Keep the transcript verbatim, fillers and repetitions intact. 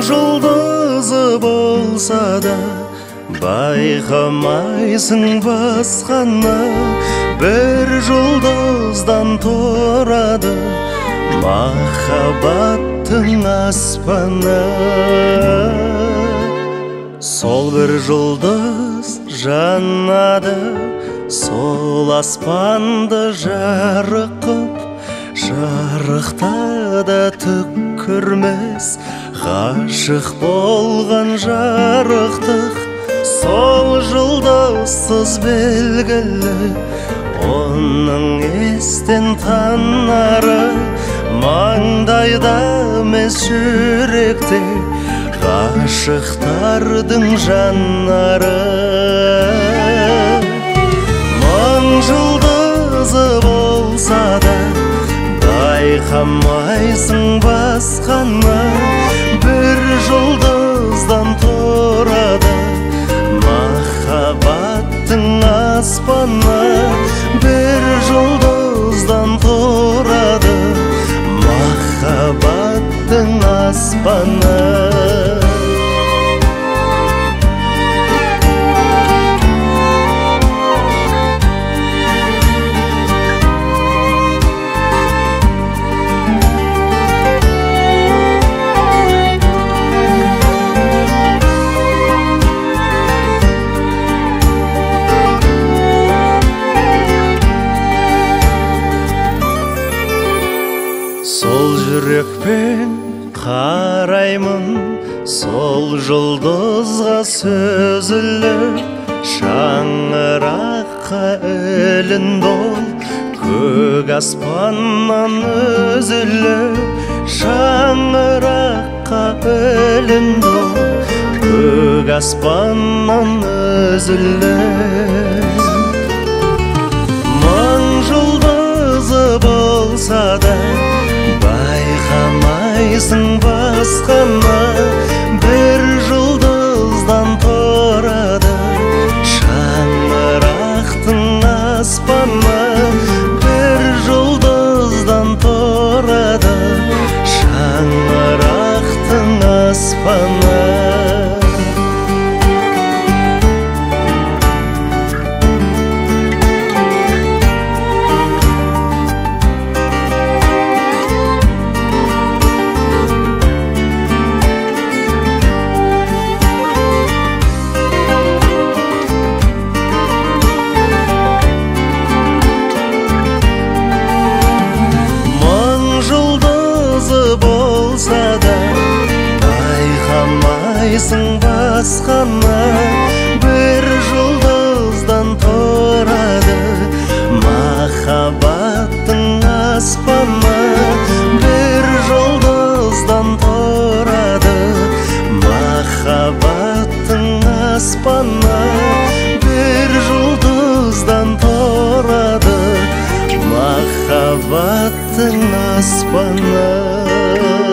жұлдызы болса да байқамайсың басқаны, бір жұлдыздан тұрады махаббаттың аспаны. Сол бір жұлдыз жанады, сол аспанды жарық қып, жарықтада түк көрмес ғашық болған жарықтық. Сол жұлдызсыз белгілі оның естен танары, маңдайда емес жүректе ғашықтардың жанары. Мың жұлдызы болса да байқамайсың басқаны, бір жұлдыздан тұрады махаббаттың аспаны. Бір жұлдыздан тұрады махаббаттың аспаны. Сол жүрекпен қараймын, сол жұлдызға сөзіліп, шаңыраққа ілінді ол көк аспаннан үзіліп. Шаңыраққа ілінді ол көк аспаннан үзіліп. Мың жұлдызы болса да байқамайсың басқаны, бір жұлдыздан тұрады шаңырақтың аспаны. Бір жұлдыздан тұрады шаңырақтың аспаны. Болса да байқамайсың басқаны, бір жұлдыздан тұрады махаббаттың аспаны. Бір жұлдыздан тұрады махаббаттың аспаны. Бір жұлдыздан тұрады махаббаттың аспаны.